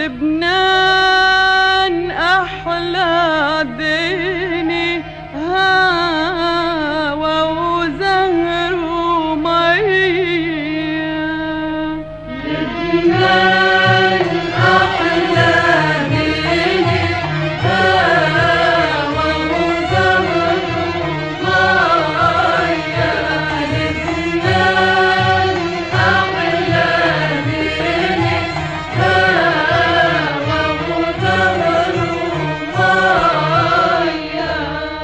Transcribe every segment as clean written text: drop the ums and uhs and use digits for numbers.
لبنان أحلى ديني هوا وزهر ومية. لبنان أحلى ديني هوا وزهر ومية. لبنان أحلى ديني هوا وزهر ومية.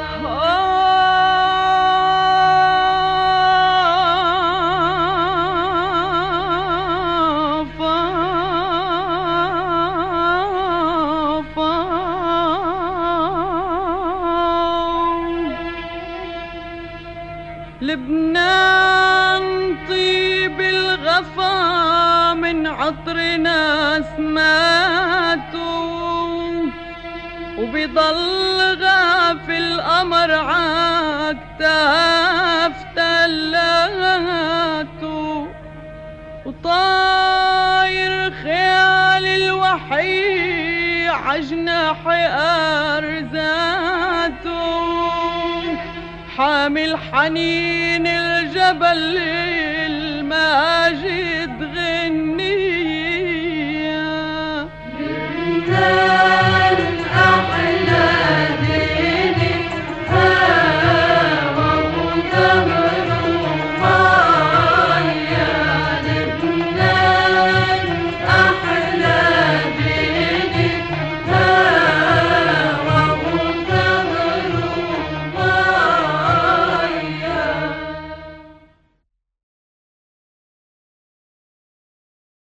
لبنان طيب الغفا من عطر ناس ماتوا، وبيضل غافل قمر عالكتاف تلاته، وطاير خيال الوحي عجناح أرزاته، حامل حنين الجبل الماجد